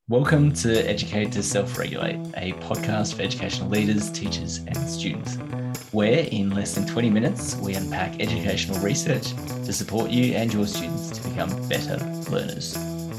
Welcome to Educate to Self-Regulate, a podcast for educational leaders, teachers, and students, where in less than 20 minutes, we unpack educational research to support you and your students to become better learners.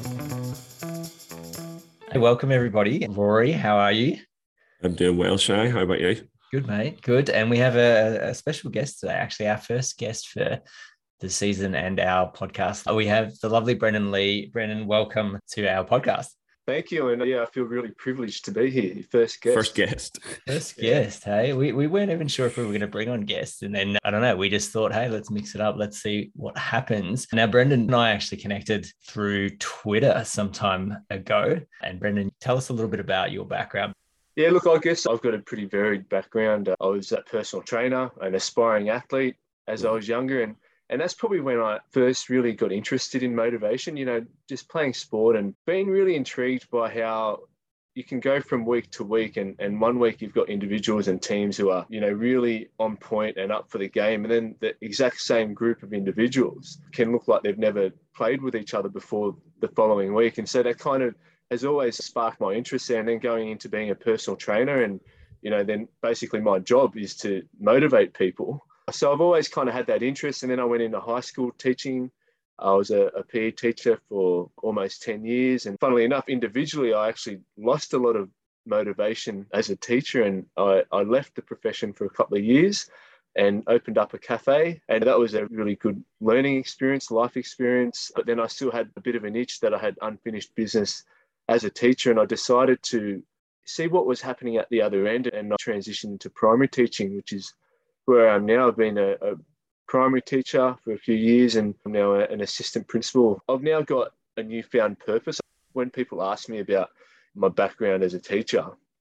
Hey, welcome everybody. Rory, how are you? I'm doing well, Shay. How about you? Good, mate. Good. And we have a special guest today, actually our first guest for the season and our podcast. We have the lovely Brendan Lee. Brendan, welcome to our podcast. Thank you. And I feel really privileged to be here. First guest. First guest, hey. We weren't even sure if we were going to bring on guests. And then, I don't know, we just thought, hey, let's mix it up. Let's see what happens. Now, Brendan and I actually connected through Twitter some time ago. And Brendan, tell us a little bit about your background. Yeah, look, I guess I've got a pretty varied background. I was a personal trainer, an aspiring athlete as I was younger. And that's probably when I first really got interested in motivation, just playing sport and being really intrigued by how you can go from week to week. And one week you've got individuals and teams who are, really on point and up for the game. And then the exact same group of individuals can look like they've never played with each other before the following week. And so that kind of has always sparked my interest there. And then going into being a personal trainer and, then basically my job is to motivate people. So I've always kind of had that interest. And then I went into high school teaching. I was a PE teacher for almost 10 years. And funnily enough, individually, I actually lost a lot of motivation as a teacher. And I left the profession for a couple of years and opened up a cafe. And that was a really good learning experience, life experience. But then I still had a bit of an itch that I had unfinished business as a teacher. And I decided to see what was happening at the other end. And I transitioned into primary teaching, which is where I am now. I've been a primary teacher for a few years and I'm now an assistant principal. I've now got a newfound purpose. When people ask me about my background as a teacher,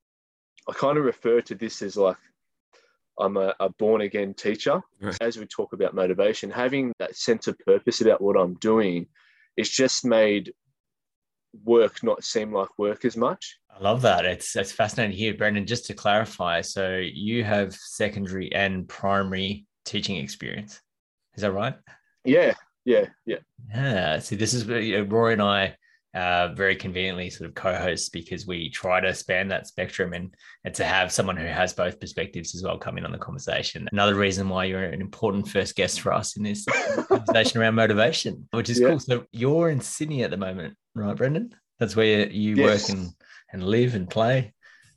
I kind of refer to this as like I'm a born-again teacher. Right. As we talk about motivation, having that sense of purpose about what I'm doing, it's just made work not seem like work as much. I love that. It's fascinating to hear, Brendan. Just to clarify, so you have secondary and primary teaching experience. Is that right? Yeah. See, this is Rory and I very conveniently sort of co-hosts because we try to span that spectrum and to have someone who has both perspectives as well come in on the conversation. Another reason why you're an important first guest for us in this conversation around motivation, which is cool. So you're in Sydney at the moment, right, Brendan? That's where you work and live and play.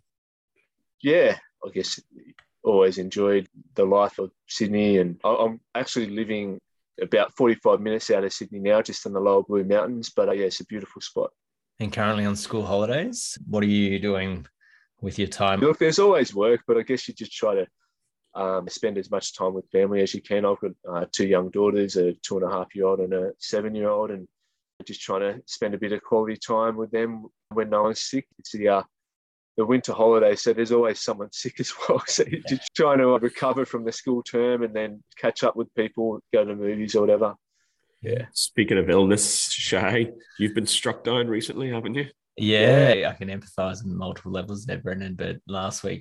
Yeah, I guess always enjoyed the life of Sydney, and I'm actually living about 45 minutes out of Sydney now, just in the Lower Blue Mountains. But it's a beautiful spot. And currently on school holidays, what are you doing with your time? Look, there's always work, but I guess you just try to spend as much time with family as you can. I've got two young daughters, a 2.5-year-old and a 7-year-old, and just trying to spend a bit of quality time with them when no one's sick. It's the winter holiday, so there's always someone sick as well. So you're just trying to recover from the school term and then catch up with people, go to movies or whatever. Yeah. Speaking of illness, Shay, you've been struck down recently, haven't you? Yeah. I can empathise on multiple levels there, Brendan. But last week,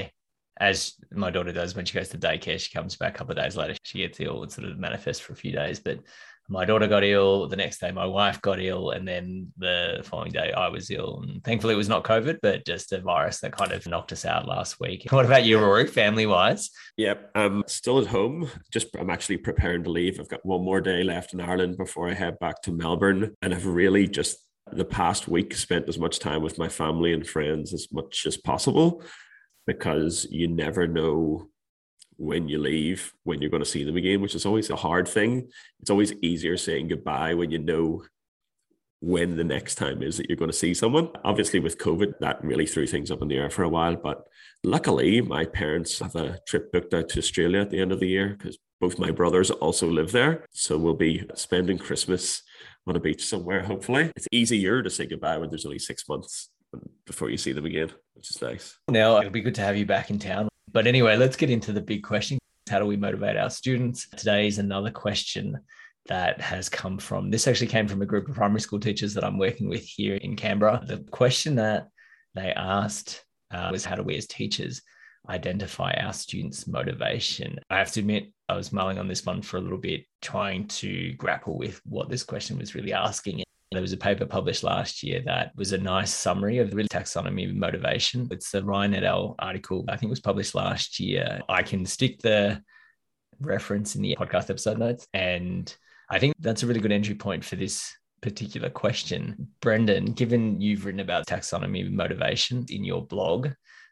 as my daughter does when she goes to daycare, she comes back a couple of days later. She gets ill and sort of manifests for a few days. But my daughter got ill. The next day, my wife got ill. And then the following day, I was ill. And thankfully, it was not COVID, but just a virus that kind of knocked us out last week. What about you, Rory, family-wise? Yep, I'm still at home. I'm actually preparing to leave. I've got one more day left in Ireland before I head back to Melbourne. And I've really just, the past week, spent as much time with my family and friends as much as possible, because you never know when you leave, when you're going to see them again, which is always a hard thing. It's always easier saying goodbye when you know when the next time is that you're going to see someone. Obviously with COVID, that really threw things up in the air for a while, but luckily my parents have a trip booked out to Australia at the end of the year because both my brothers also live there. So we'll be spending Christmas on a beach somewhere, hopefully. It's easier to say goodbye when there's only 6 months before you see them again, which is nice. Now, it'll be good to have you back in town. But anyway, let's get into the big question. How do we motivate our students? Today is another question that has come from, this actually came from a group of primary school teachers that I'm working with here in Canberra. The question that they asked was, how do we as teachers identify our students' motivation? I have to admit, I was mulling on this one for a little bit, trying to grapple with what this question was really asking. There was a paper published last year that was a nice summary of the taxonomy of motivation. It's the Ryan et al. Article, I think it was published last year. I can stick the reference in the podcast episode notes. And I think that's a really good entry point for this particular question. Brendan, given you've written about taxonomy of motivation in your blog,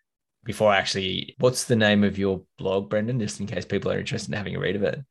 what's the name of your blog, Brendan, just in case people are interested in having a read of it?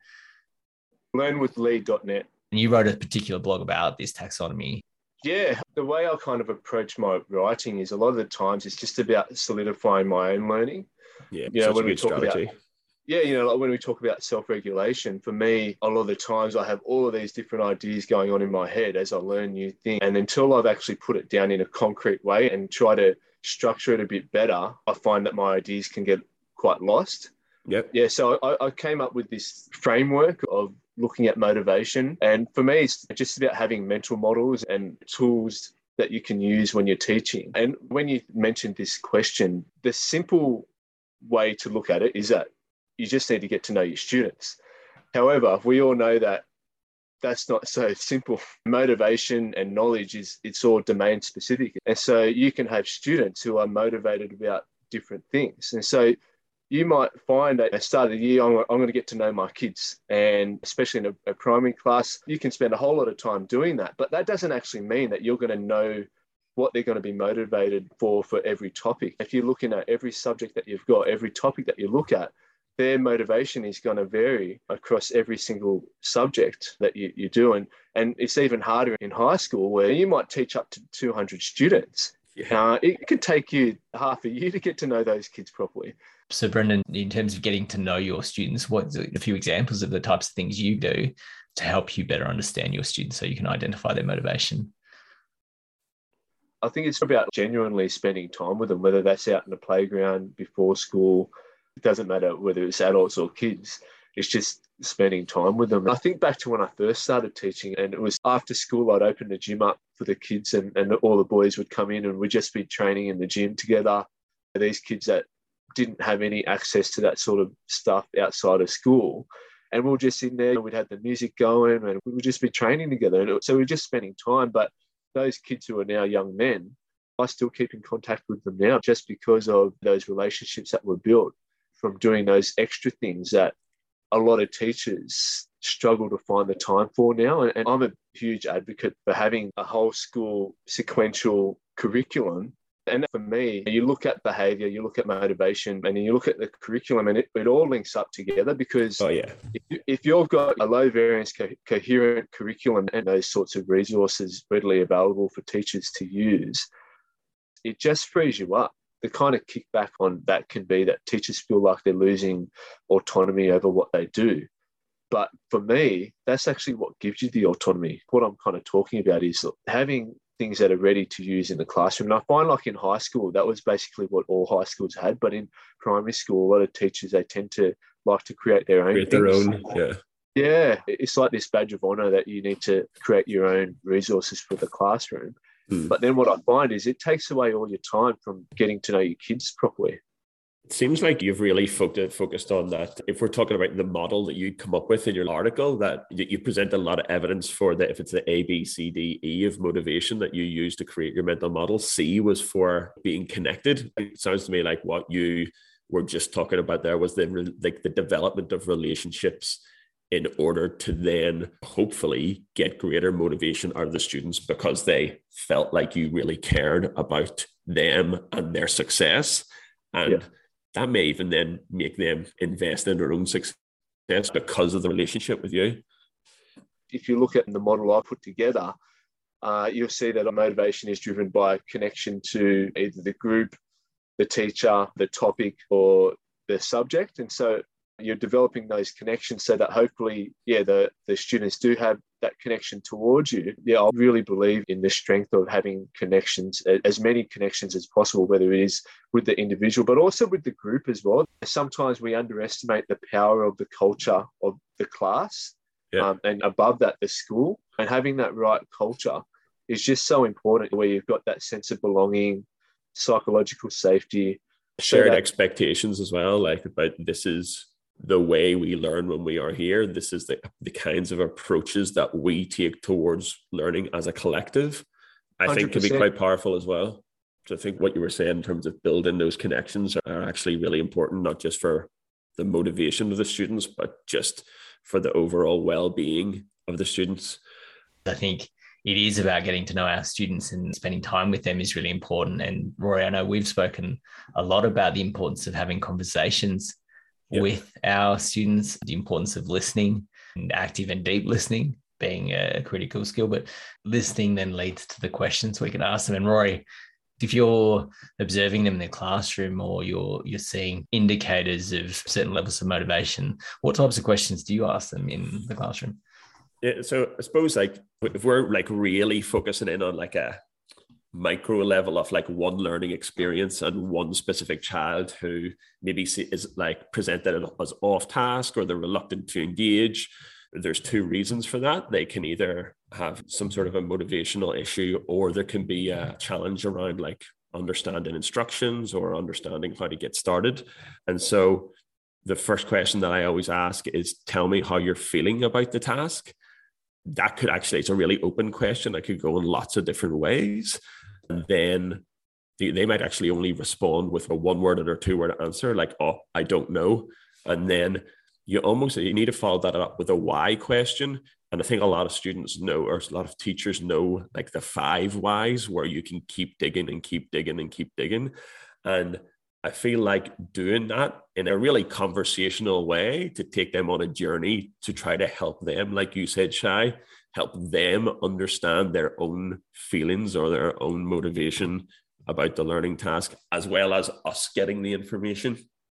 Learnwithlee.net. And you wrote a particular blog about this taxonomy. Yeah, the way I kind of approach my writing is a lot of the times it's just about solidifying my own learning. Yeah, when we talk strategy. Like when we talk about self-regulation, for me, a lot of the times I have all of these different ideas going on in my head as I learn new things. And until I've actually put it down in a concrete way and try to structure it a bit better, I find that my ideas can get quite lost. Yep. Yeah, so I came up with this framework of looking at motivation. And for me, it's just about having mental models and tools that you can use when you're teaching. And when you mentioned this question, the simple way to look at it is that you just need to get to know your students. However, we all know that that's not so simple. Motivation and knowledge it's all domain specific. And so you can have students who are motivated about different things. And so you might find at the start of the year, I'm going to get to know my kids. And especially in a primary class, you can spend a whole lot of time doing that. But that doesn't actually mean that you're going to know what they're going to be motivated for every topic. If you're looking at every subject that you've got, every topic that you look at, their motivation is going to vary across every single subject that you do. And it's even harder in high school where you might teach up to 200 students. Yeah. It could take you half a year to get to know those kids properly. So Brendan, in terms of getting to know your students, what's a few examples of the types of things you do to help you better understand your students so you can identify their motivation? I think it's about genuinely spending time with them, whether that's out in the playground, before school. It doesn't matter whether it's adults or kids. It's just spending time with them. I think back to when I first started teaching, and it was after school, I'd open the gym up for the kids and all the boys would come in and we'd just be training in the gym together. These kids that didn't have any access to that sort of stuff outside of school. And we'll just in there, we'd have the music going and we would just be training together. And so we're just spending time. But those kids who are now young men, I still keep in contact with them now just because of those relationships that were built from doing those extra things that a lot of teachers struggle to find the time for now. And I'm a huge advocate for having a whole school sequential curriculum. And for me, you look at behaviour, you look at motivation, and then you look at the curriculum, and it all links up together because if you've got a low variance, coherent curriculum and those sorts of resources readily available for teachers to use, it just frees you up. The kind of kickback on that can be that teachers feel like they're losing autonomy over what they do. But for me, that's actually what gives you the autonomy. What I'm kind of talking about is having things that are ready to use in the classroom. And I find like in high school, that was basically what all high schools had. But in primary school, a lot of teachers, they tend to like to create their own things. Yeah. It's like this badge of honor that you need to create your own resources for the classroom. But then what I find is it takes away all your time from getting to know your kids properly. It seems like you've really focused on that. If we're talking about the model that you come up with in your article, that you present a lot of evidence for that. If it's the A, B, C, D, E of motivation that you use to create your mental model, C was for being connected. It sounds to me like what you were just talking about there was the development of relationships in order to then hopefully get greater motivation out of the students because they felt like you really cared about them and their success. And that may even then make them invest in their own success because of the relationship with you. If you look at the model I put together, you'll see that motivation is driven by connection to either the group, the teacher, the topic, or the subject. And so you're developing those connections so that hopefully, the students do have that connection towards you. Yeah, I really believe in the strength of having connections, as many connections as possible, whether it is with the individual, but also with the group as well. Sometimes we underestimate the power of the culture of the class, and above that, the school. And having that right culture is just so important, where you've got that sense of belonging, psychological safety. Shared expectations as well, like about this is the way we learn when we are here. This is the kinds of approaches that we take towards learning as a collective, I think can be 100%. quite powerful as well. So I think what you were saying in terms of building those connections are actually really important, not just for the motivation of the students, but just for the overall well-being of the students. I think it is about getting to know our students, and spending time with them is really important. And Rory, I know we've spoken a lot about the importance of having conversations with our students, the importance of listening, and active and deep listening being a critical skill. But listening then leads to the questions we can ask them. And Rory, if you're observing them in the classroom, or you're seeing indicators of certain levels of motivation, what types of questions do you ask them in the classroom? Yeah, so I suppose like if we're like really focusing in on like a micro level of like one learning experience and one specific child who maybe is like presented as off task, or they're reluctant to engage, there's two reasons for that. They can either have some sort of a motivational issue, or there can be a challenge around like understanding instructions or understanding how to get started. And so the first question that I always ask is, tell me how you're feeling about the task. That could actually, it's a really open question. That could go in lots of different ways. And then they might actually only respond with a 1-word or 2-word answer, like, oh, I don't know. And then you need to follow that up with a why question. And I think a lot of students know, or a lot of teachers know, like the 5 whys, where you can keep digging and keep digging and keep digging. And I feel like doing that in a really conversational way to take them on a journey to try to help them, like you said, Shai, help them understand their own feelings or their own motivation about the learning task, as well as us getting the information,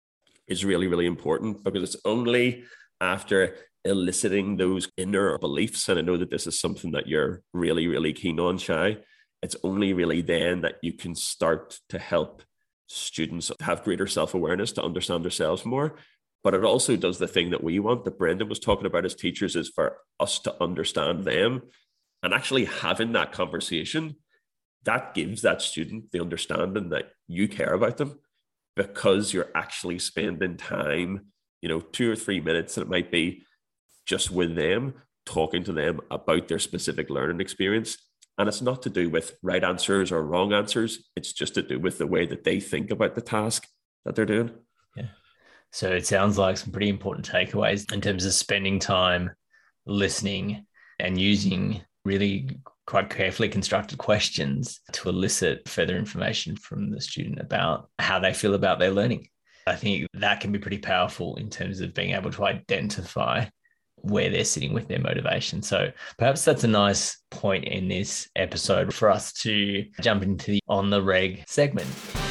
is really, really important, because it's only after eliciting those inner beliefs, and I know that this is something that you're really, really keen on, Shai, it's only really then that you can start to help students have greater self-awareness, to understand themselves more. But it also does the thing that we want, that Brendan was talking about as teachers, is for us to understand them. And actually having that conversation, that gives that student the understanding that you care about them, because you're actually spending time, 2 or 3 minutes, and it might be just with them, talking to them about their specific learning experience. And it's not to do with right answers or wrong answers. It's just to do with the way that they think about the task that they're doing. Yeah. So it sounds like some pretty important takeaways in terms of spending time listening and using really quite carefully constructed questions to elicit further information from the student about how they feel about their learning. I think that can be pretty powerful in terms of being able to identify where they're sitting with their motivation. So perhaps that's a nice point in this episode for us to jump into the On the Reg segment.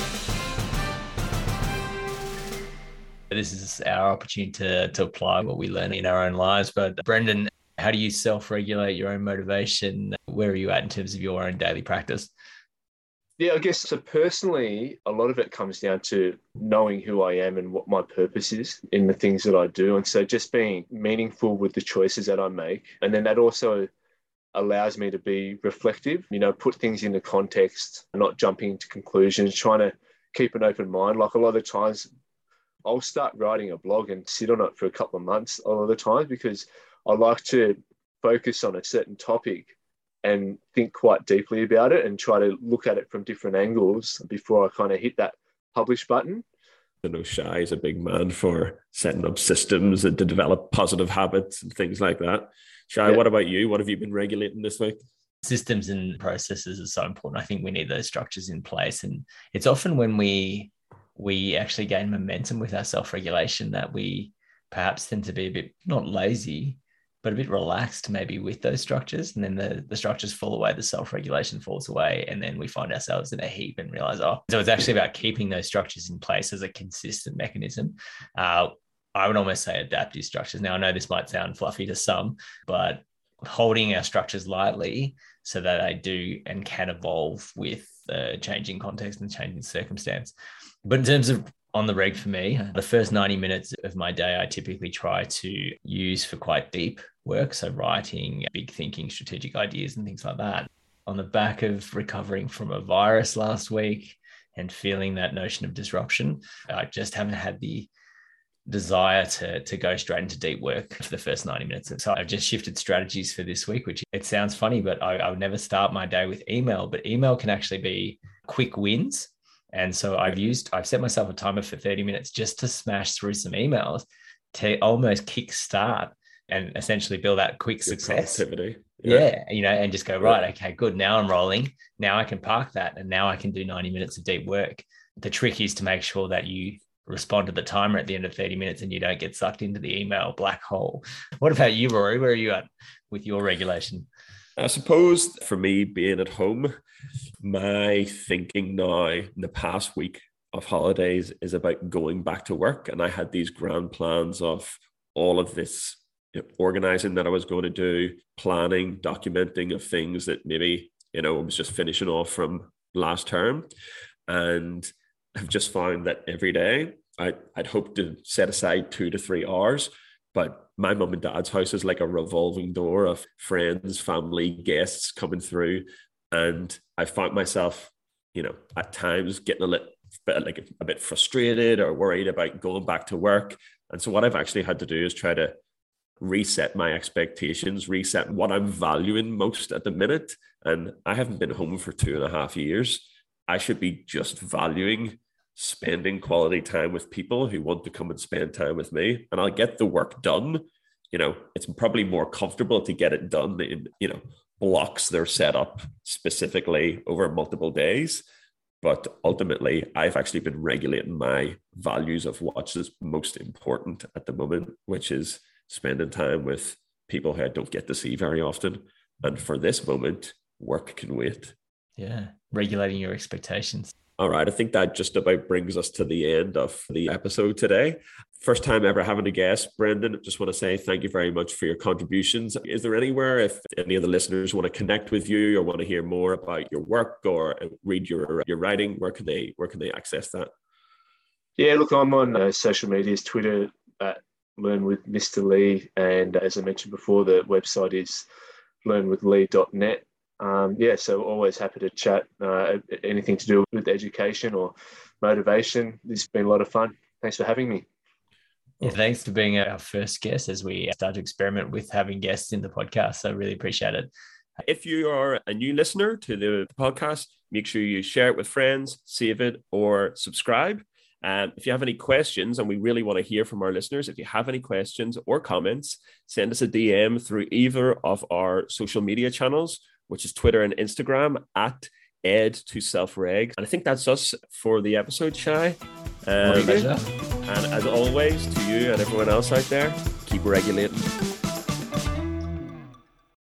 This is our opportunity to apply what we learn in our own lives. But Brendan, how do you self-regulate your own motivation? Where are you at in terms of your own daily practice? Yeah, I guess so. Personally, a lot of it comes down to knowing who I am and what my purpose is in the things that I do. And so just being meaningful with the choices that I make. And then that also allows me to be reflective, put things into context, not jumping into conclusions, trying to keep an open mind. Like a lot of times I'll start writing a blog and sit on it for a couple of months a lot of the time, because I like to focus on a certain topic and think quite deeply about it and try to look at it from different angles before I kind of hit that publish button. I know Shai is a big man for setting up systems and to develop positive habits and things like that. Shai, What about you? What have you been regulating this week? Systems and processes are so important. I think we need those structures in place. And it's often when we actually gain momentum with our self-regulation that we perhaps tend to be a bit, not lazy, but a bit relaxed maybe with those structures. And then the structures fall away, the self-regulation falls away. And then we find ourselves in a heap and realize, so it's actually about keeping those structures in place as a consistent mechanism. I would almost say adaptive structures. Now, I know this might sound fluffy to some, but holding our structures lightly so that they do and can evolve with changing context and changing circumstance. But in terms of on the reg for me, the first 90 minutes of my day, I typically try to use for quite deep work. So writing, big thinking, strategic ideas and things like that. On the back of recovering from a virus last week and feeling that notion of disruption, I just haven't had the desire to go straight into deep work for the first 90 minutes. So I've just shifted strategies for this week, which it sounds funny, but I would never start my day with email, but email can actually be quick wins. And so I've set myself a timer for 30 minutes just to smash through some emails to almost kickstart and essentially build that quick success. Productivity. Yeah, and just go, right, okay, good. Now I'm rolling. Now I can park that. And now I can do 90 minutes of deep work. The trick is to make sure that you respond to the timer at the end of 30 minutes and you don't get sucked into the email black hole. What about you, Rory? Where are you at with your regulation? I suppose for me being at home, my thinking now in the past week of holidays is about going back to work. And I had these grand plans of all of this organizing that I was going to do, planning, documenting of things that maybe, I was just finishing off from last term. And I've just found that every day I'd hope to set aside 2 to 3 hours, but my mum and dad's house is like a revolving door of friends, family, guests coming through. And I found myself, at times getting a bit frustrated or worried about going back to work. And so what I've actually had to do is try to reset my expectations, reset what I'm valuing most at the minute. And I haven't been home for 2.5 years. I should be just valuing spending quality time with people who want to come and spend time with me, and I'll get the work done. It's probably more comfortable to get it done in, blocks that are set up specifically over multiple days. But ultimately, I've actually been regulating my values of what's most important at the moment, which is spending time with people who I don't get to see very often. And for this moment, work can wait. Yeah, regulating your expectations. All right, I think that just about brings us to the end of the episode today. First time ever having a guest. Brendan, just want to say thank you very much for your contributions. Is there anywhere, if any of the listeners want to connect with you or want to hear more about your work or read your writing, where can they access that? Yeah, look, I'm on social medias, Twitter at Learn with Mr. Lee. And as I mentioned before, the website is learnwithlee.net. So always happy to chat, anything to do with education or motivation. This has been a lot of fun. Thanks for having me. Yeah, thanks for being our first guest as we start to experiment with having guests in the podcast. I really appreciate it. If you are a new listener to the podcast, make sure you share it with friends, save it, or subscribe. If you have any questions, and we really want to hear from our listeners, if you have any questions or comments, send us a DM through either of our social media channels, which is Twitter and Instagram at ed2selfreg. And I think that's us for the episode, Shai. And as always, to you and everyone else out there, keep regulating.